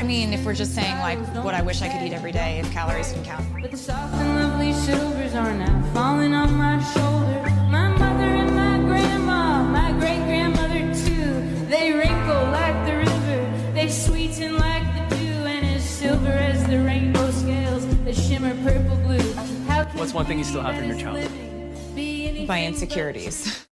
mean, if we're just saying, like, what I wish I could eat every day if calories can count. But the soft and lovely silvers are now falling on my shoulder. My mother and my grandma, my great-grandmother too, they wrinkle like the river, they sweeten like the dew, and as silver as the rainbow scales that shimmer purple blue. What's one thing you still have from your childhood? My insecurities.